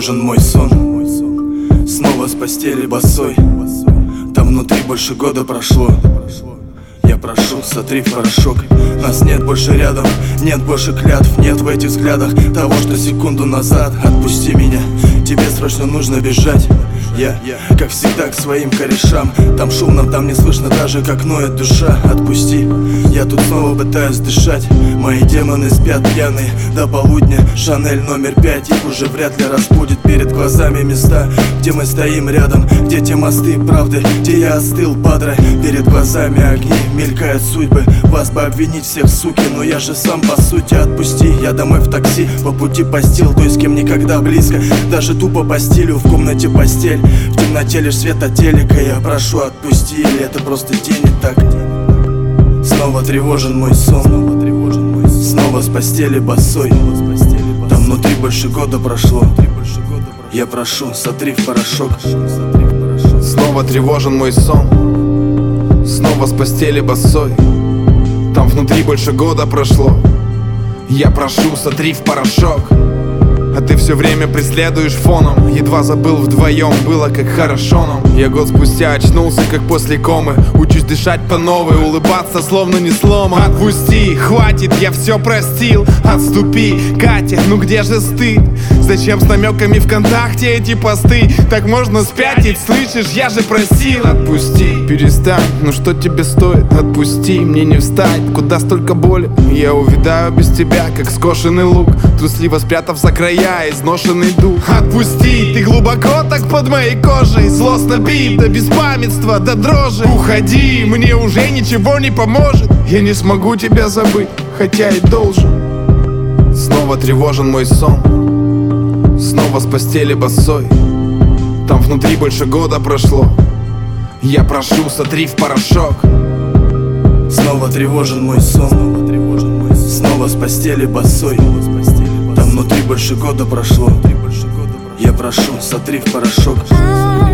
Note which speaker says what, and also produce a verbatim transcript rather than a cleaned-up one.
Speaker 1: тревожен мой сон. Снова с постели босой. Там внутри больше года прошло. Я прошу, сотри в порошок. Нас нет больше рядом, нет больше клятв. Нет в этих взглядах того, что секунду назад. Отпусти меня, тебе срочно нужно бежать. Я, как всегда, к своим корешам. Там шумно, там не слышно даже, как ноет душа. Отпусти, я тут снова пытаюсь дышать. Мои демоны спят пьяные до полудня. Шанель номер пять, их уже вряд ли разбудит. Перед глазами места, где мы стоим рядом. Где те мосты правды, где я остыл, падре. Перед глазами огни, мелькают судьбы. Вас бы обвинить всех, суки, но я же сам по сути. Отпусти, я домой в такси, по пути постил той, с кем никогда близко. Даже тупо по стилю, в комнате постель. В темноте лишь свет от телека. Я прошу, отпусти, или это просто день и так. Снова тревожен мой сон. Снова с постели босой. Там внутри больше года прошло. Я прошу, сотри в порошок.
Speaker 2: Снова тревожен мой сон. Снова с постели босой. Там внутри больше года прошло. Я прошу, сотри в порошок. А ты все время преследуешь фоном. Едва забыл, вдвоем было как хорошо нам. Я год спустя очнулся, как после комы. Учусь дышать по новой, улыбаться словно не сломан. Отпусти, хватит, я все простил. Отступи, Катя, ну где же стыд? Зачем с намеками ВКонтакте эти посты? Так можно спятить, слышишь, я же просил. Отпусти, перестань, ну что тебе стоит? Отпусти, мне не встать, куда столько боли? Я увядаю без тебя, как скошенный лук. Трусливо спрятав за края изношенный дух. Отпусти, ты глубоко так под моей кожей. Злостно бит до беспамятства, до дрожи. Уходи, мне уже ничего не поможет. Я не смогу тебя забыть, хотя и должен. Снова тревожен мой сон. Снова с постели босой. Там внутри больше года прошло. Я прошу, сотри в порошок.
Speaker 1: Снова тревожен мой сон. Снова с постели босой. Там внутри больше года прошло. Я прошу, сотри в порошок.